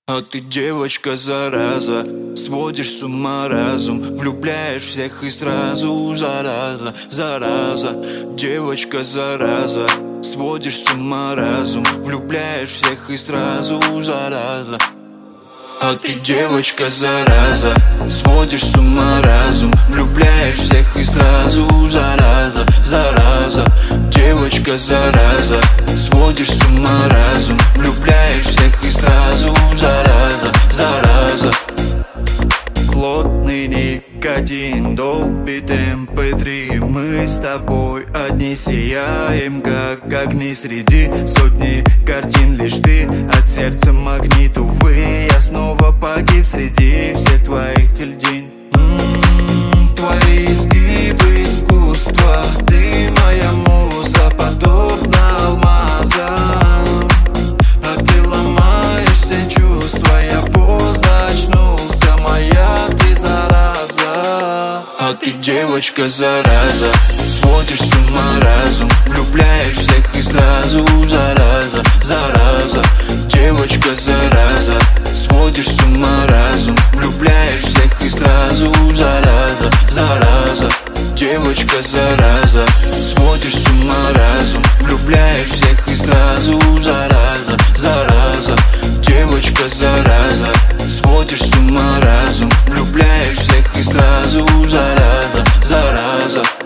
А ты девочка, зараза, сводишь с ума разум, влюбляешь всех и сразу, зараза, зараза. Девочка, зараза, сводишь с ума разум, влюбляешь всех и сразу, зараза. А ты девочка, зараза, сводишь с ума разум, влюбляешь всех и сразу, зараза, зараза. Девочка, зараза, сводишь с ума разум, влюбляешь всех и сразу, зараза, зараза. Плотный никотин, долбит MP3. Мы с тобой одни сияем, как огни среди сотни картин. Лишь ты от сердца магнит, увы, я снова погиб среди всех твоих льдин. Твои изгибы искусства, ты моя муза, подобна алмазам. А ты ломаешь все чувства, я поздно очнулся, моя ты зараза. А ты девочка, зараза, сводишь с ума разум, влюбляешь всех и сразу, зараза, зараза. Девочка, зараза, сводишь с ума разум, влюбляешь всех и сразу, зараза, зараза. Девочка, зараза, сводишь с ума разум, влюбляешь всех и сразу, зараза, зараза. Девочка, зараза, сводишь с ума разум, влюбляешь всех и сразу, зараза, зараза.